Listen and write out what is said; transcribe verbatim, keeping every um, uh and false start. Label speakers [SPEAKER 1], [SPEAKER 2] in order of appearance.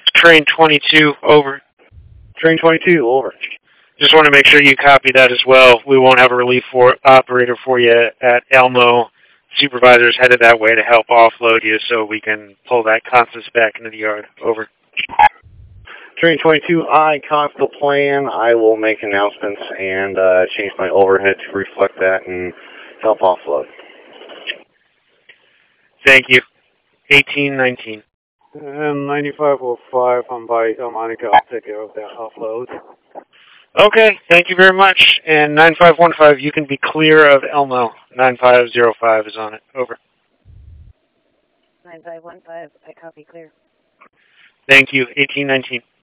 [SPEAKER 1] Train twenty-two, over.
[SPEAKER 2] Train twenty-two, over.
[SPEAKER 1] Just want to make sure you copy that as well. We won't have a relief for operator for you at Elmo. Supervisor's headed that way to help offload you so we can pull that Constance back into the yard. Over.
[SPEAKER 2] Train twenty-two, I caught the plan. I will make announcements and uh, change my overhead to reflect that and help offload.
[SPEAKER 1] Thank you. eighteen nineteen.
[SPEAKER 3] And ninety-five oh five, I'm by Monica. I'll take care of that offload.
[SPEAKER 1] Okay, thank you very much. And nine five one five, you can be clear of Elmo. nine five oh five is on it. Over.
[SPEAKER 4] nine five one five, I copy clear.
[SPEAKER 1] Thank you. eighteen nineteen.